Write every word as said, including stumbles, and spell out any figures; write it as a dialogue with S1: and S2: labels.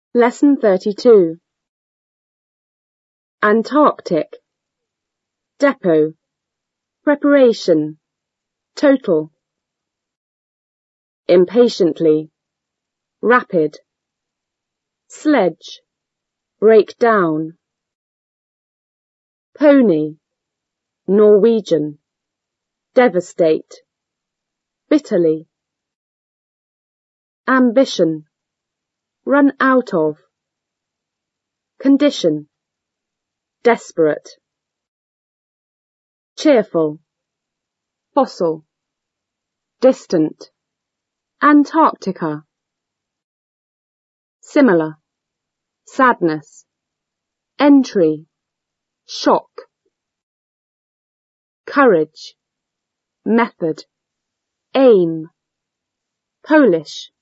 S1: Lesson thirty-two. Antarctic. Depot. Preparation. Total. Impatiently. Rapid. Sledge. Break down. Pony. Norwegian. Devastate. Bitterly. Ambition. Run out of. Condition. Desperate. Cheerful. Fossil. Distant. Antarctica. Similar. Sadness. Entry. Shock. Courage. Method. Aim. Polish.